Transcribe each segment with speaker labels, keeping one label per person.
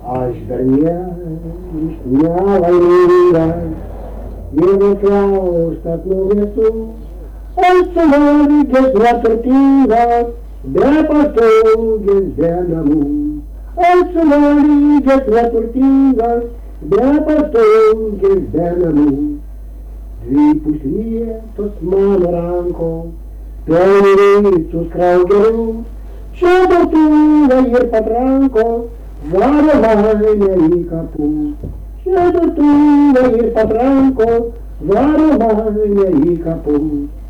Speaker 1: Aș dărniași miala linda, jego ciało statnowie tu, olcowali gdzieś na tortinga, de pastor gdzieś de namu. Olcowali gdzieś na tortinga, de pastor gdzieś de namu. Dvi puslyje tos mano ranko, pelnyricu skraugerių, čia durtuvė ir patranko, vario vainę į kapų. Čia durtuvė ir patranko, vario vainę į kapų.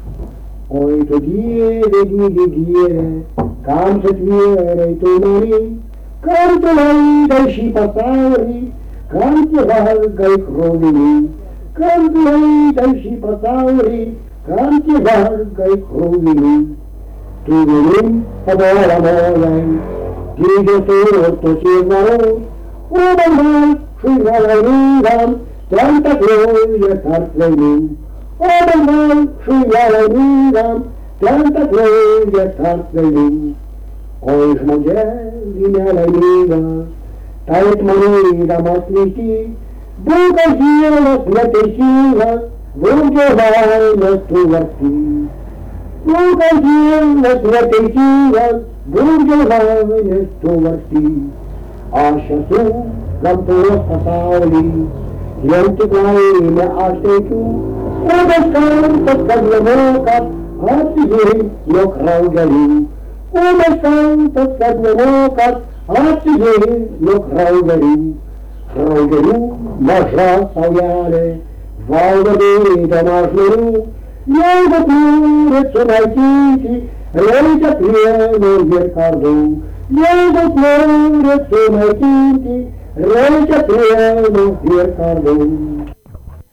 Speaker 1: Oi tu Dieve, gyvi Dieve, kam atvėrei tu nori, kam tu leidai šį pasaulį, kam tie vargai kruvini. Kam tu leidai šį pasaulį, kam tie vargai kruvini. Tu vieni padovanojai, didžios turtus ir varus, o man šuja laimingam, ten takloja tarp laimų. O man šuja laimingam, ten takloja tarp laimų. Oi žmogeli nelaiminga, taip manydamas lytį, Būgas Dievas neteisingas, Būgio laimės tu varti. Būgas Dievas neteisingas, Būgio laimės tu varti. Aš esu gamtos pasauly, jam tik laimę aš teikiu, o tas kartas, kad nemoka atsigirti jo kraugelių. O tas kartas, kad nemoka atsigirti jo kraugelių. Kraugelių maža saujelė, valgo bėdama žmonių, jeigu turit sunaikinti, reikia plieno ir kardų. Jeigu turit sunaikinti, reikia plieno ir kardų.